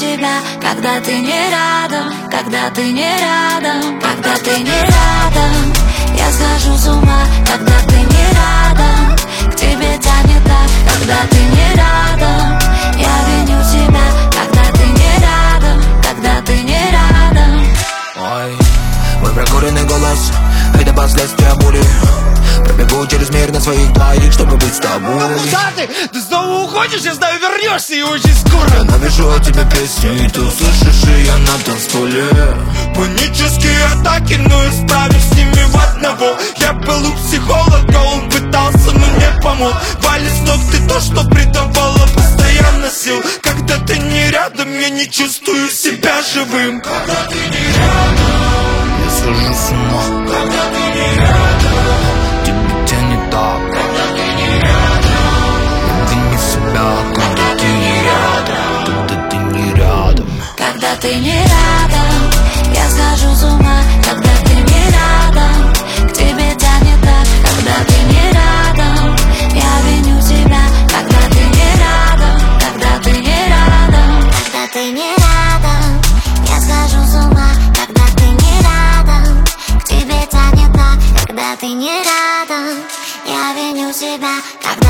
себя, когда ты не рядом, когда ты не рядом, когда ты не рядом. Я схожу с ума, когда ты не рядом. К тебе тянет так, когда ты не рядом. Я виню себя, когда ты не рядом, когда ты не рядом. Ой, мой прокуренный голос — это последствия боли. Пробегу через мир на своих двоих, чтобы быть с тобой. Куда ты? Ты снова уходишь, я знаю, вернешься и очень скоро. Я напишу о тебе песни, и ты услышишь ее на танцполе. Панические атаки, но я справлюсь с ними в одного. Я был у психолога, он пытался, но не помог. Валит с ног ты то, что придавало постоянно сил. Когда ты не рядом, я не чувствую себя живым. Когда ты не рядом, я схожу с ума. когда ты не рядом, Тебе тянет так, когда ты не рядом, вини себя, когда ты не рядом, когда ты не рядом. Когда ты не рядом, я схожу с ума, когда ты не рядом. К тебе тянет так, когда ты не рядом. Я виню себя, когда ты не рядом, когда ты не рядом. Когда ты не рядом, я схожу с ума, когда ты не рядом. К тебе тянет так, когда ты не рядом. Я виню себя, когда